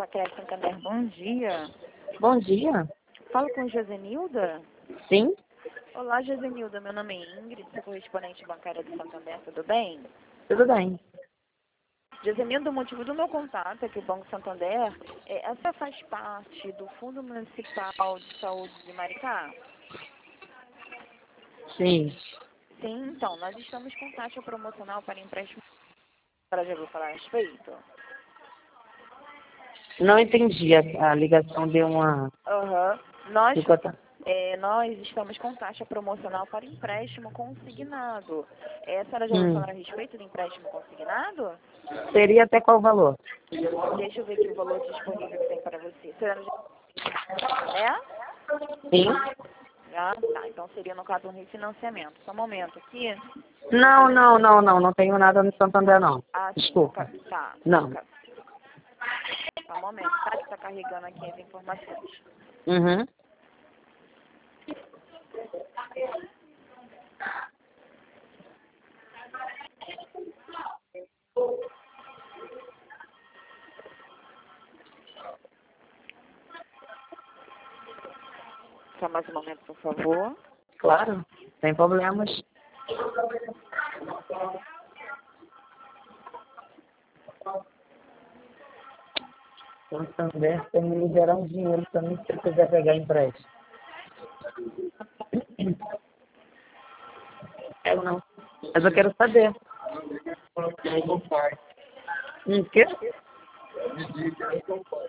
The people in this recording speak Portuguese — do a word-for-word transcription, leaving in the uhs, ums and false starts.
Crédito Santander, bom dia. Bom dia. Falo com Josenilda? Sim? Olá, Josenilda. Meu nome é Ingrid, sou correspondente bancária do Santander, tudo bem? Tudo bem. Josenilda, o motivo do meu contato aqui, o Banco Santander, é, essa faz parte do Fundo Municipal de Saúde de Maricá? Sim. Sim, então, nós estamos com taxa promocional para empréstimo. Para já vou falar a respeito? Não entendi. A, a ligação deu uma... Aham. Nós, Ficou tá. é, nós estamos com taxa promocional para empréstimo consignado. É, a senhora já ouviu Hum. falar a respeito do empréstimo consignado? Seria até qual valor? Deixa eu ver aqui o valor disponível que tem para você. A senhora já... É? Sim? Ah, tá. Então seria no caso um refinanciamento. Só um momento aqui. Não, não, não, não. Não tenho nada no Santander, não. Ah, sim. No Desculpa. ca... Tá. Não. No ca... Só um momento, tá? Que está carregando aqui as informações. Uhum. Só mais um momento, por favor. Claro. Sem problemas. Santander tem que liberar um dinheiro também se você quiser pegar empréstimo. Eu não. Mas eu quero saber. Hum, o quê?